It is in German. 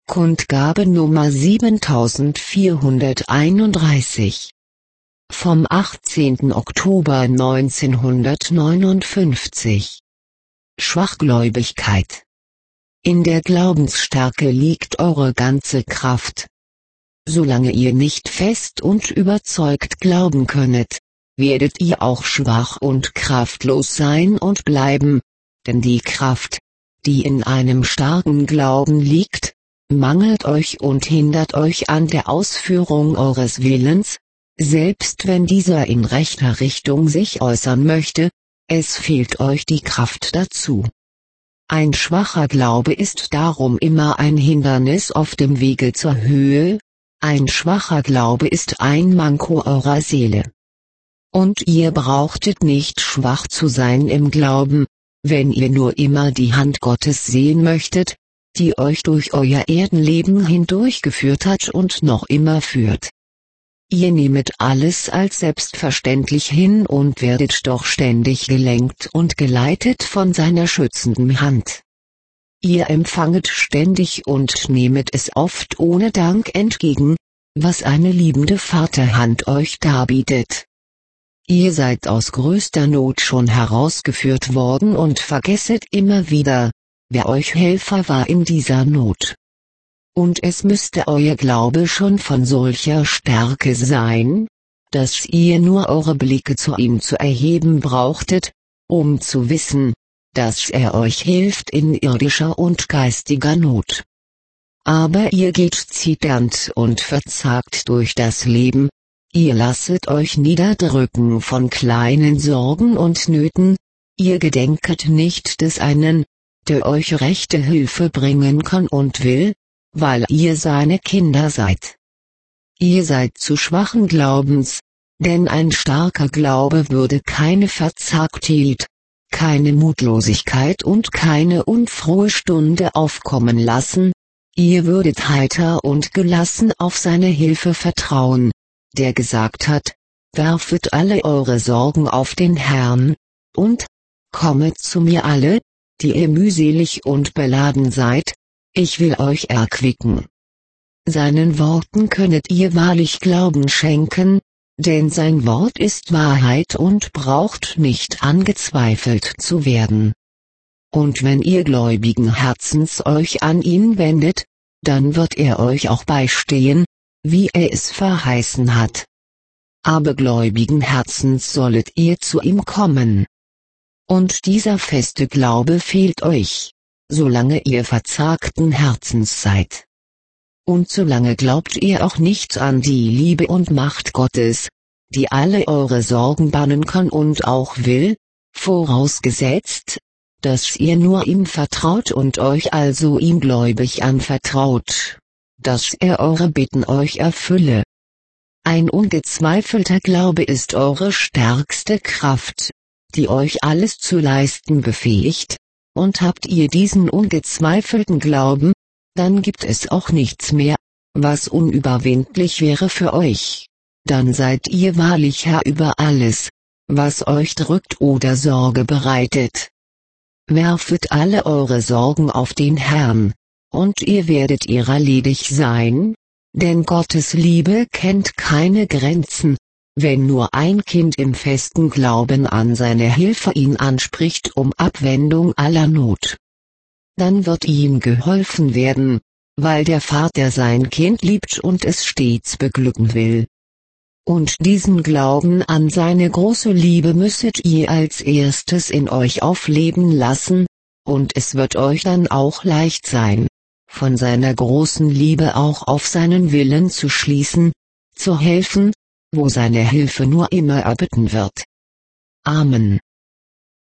Kundgabe Nummer 7431. Vom 18. Oktober 1959. Schwachgläubigkeit. In der Glaubensstärke liegt eure ganze Kraft. Solange ihr nicht fest und überzeugt glauben könnet, werdet ihr auch schwach und kraftlos sein und bleiben, denn die Kraft, die in einem starken Glauben liegt, mangelt euch und hindert euch an der Ausführung eures Willens, selbst wenn dieser in rechter Richtung sich äußern möchte, es fehlt euch die Kraft dazu. Ein schwacher Glaube ist darum immer ein Hindernis auf dem Wege zur Höhe, ein schwacher Glaube ist ein Manko eurer Seele. Und ihr brauchtet nicht schwach zu sein im Glauben, wenn ihr nur immer die Hand Gottes sehen möchtet, die euch durch euer Erdenleben hindurchgeführt hat und noch immer führt. Ihr nehmet alles als selbstverständlich hin und werdet doch ständig gelenkt und geleitet von seiner schützenden Hand. Ihr empfanget ständig und nehmet es oft ohne Dank entgegen, was eine liebende Vaterhand euch darbietet. Ihr seid aus größter Not schon herausgeführt worden und vergesset immer wieder, wer euch Helfer war in dieser Not. Und es müsste euer Glaube schon von solcher Stärke sein, dass ihr nur eure Blicke zu ihm zu erheben brauchtet, um zu wissen, dass er euch hilft in irdischer und geistiger Not. Aber ihr geht zitternd und verzagt durch das Leben, ihr lasset euch niederdrücken von kleinen Sorgen und Nöten, ihr gedenket nicht des einen, der euch rechte Hilfe bringen kann und will, weil ihr seine Kinder seid. Ihr seid zu schwachen Glaubens, denn ein starker Glaube würde keine Verzagtheit, keine Mutlosigkeit und keine unfrohe Stunde aufkommen lassen, ihr würdet heiter und gelassen auf seine Hilfe vertrauen, der gesagt hat, werfet alle eure Sorgen auf den Herrn, und, kommet zu mir alle, die ihr mühselig und beladen seid, ich will euch erquicken. Seinen Worten könnet ihr wahrlich Glauben schenken, denn sein Wort ist Wahrheit und braucht nicht angezweifelt zu werden. Und wenn ihr gläubigen Herzens euch an ihn wendet, dann wird er euch auch beistehen, wie er es verheißen hat. Aber gläubigen Herzens sollet ihr zu ihm kommen. Und dieser feste Glaube fehlt euch, solange ihr verzagten Herzens seid. Und solange glaubt ihr auch nicht an die Liebe und Macht Gottes, die alle eure Sorgen bannen kann und auch will, vorausgesetzt, dass ihr nur ihm vertraut und euch also ihm gläubig anvertraut, dass er eure Bitten euch erfülle. Ein ungezweifelter Glaube ist eure stärkste Kraft, die euch alles zu leisten befähigt, und habt ihr diesen ungezweifelten Glauben, dann gibt es auch nichts mehr, was unüberwindlich wäre für euch, dann seid ihr wahrlich Herr über alles, was euch drückt oder Sorge bereitet. Werfet alle eure Sorgen auf den Herrn, und ihr werdet ihrer ledig sein, denn Gottes Liebe kennt keine Grenzen. Wenn nur ein Kind im festen Glauben an seine Hilfe ihn anspricht um Abwendung aller Not, dann wird ihm geholfen werden, weil der Vater sein Kind liebt und es stets beglücken will. Und diesen Glauben an seine große Liebe müsstet ihr als erstes in euch aufleben lassen, und es wird euch dann auch leicht sein, von seiner großen Liebe auch auf seinen Willen zu schließen, zu helfen, wo seine Hilfe nur immer erbitten wird. Amen.